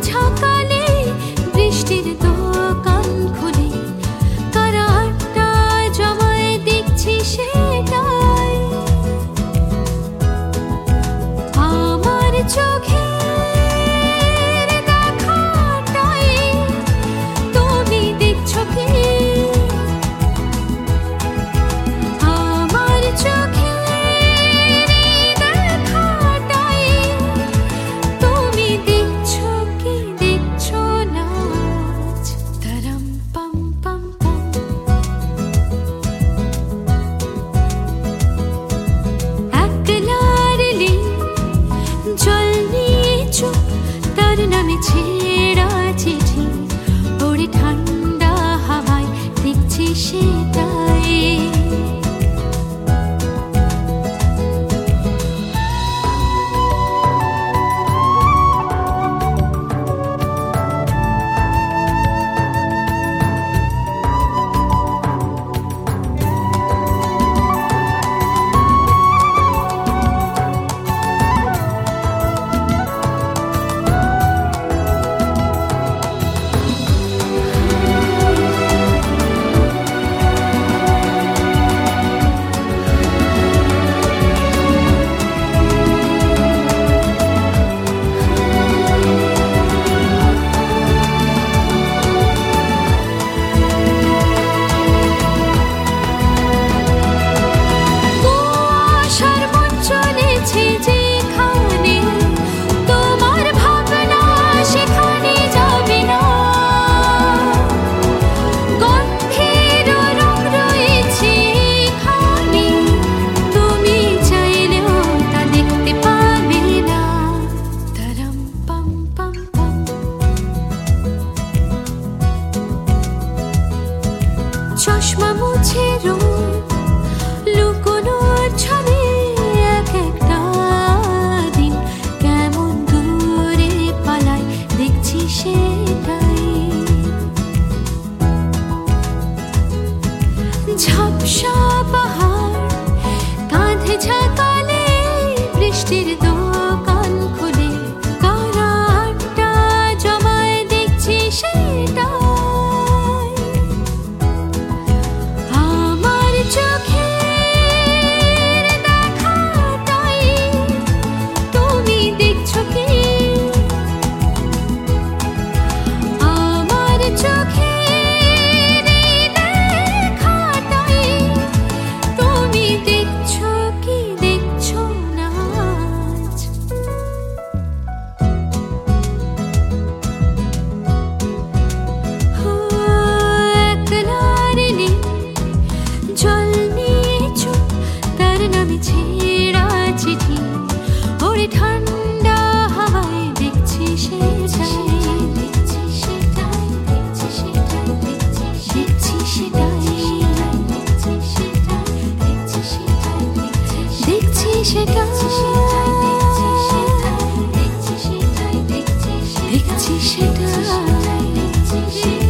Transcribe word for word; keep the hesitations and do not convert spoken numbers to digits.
ঝাঁকালে বৃষ্টির দোকান খুলে কারা আড্ডা জমায় দেখছি সেটাই আমার চোখে ছেঁড়া চিঠি ওরে ঠান্ডা হাওয়ায় দেখছি সেটাই চশমা মুছে রোদ লুকোনোর ছবি এক একটা দিন কেমন দূরে পালায় দেখছি সেটাই ঝাপসা পাহাড় কাঁধে ঝাঁকালে বৃষ্টির দোকান খুলে কারা আড্ডা জমায় দেখছি সেটা ছেঁড়া চিঠি ওরে ঠান্ডা হাওয়ায় দেখছি সেটাই দেখছি সেটাই দেখছি সেটাই দেখছি সেটাই দেখছি সেটাই দেখছি সেটাই দেখছি সেটাই দেখছি সেটাই দেখছি সেটাই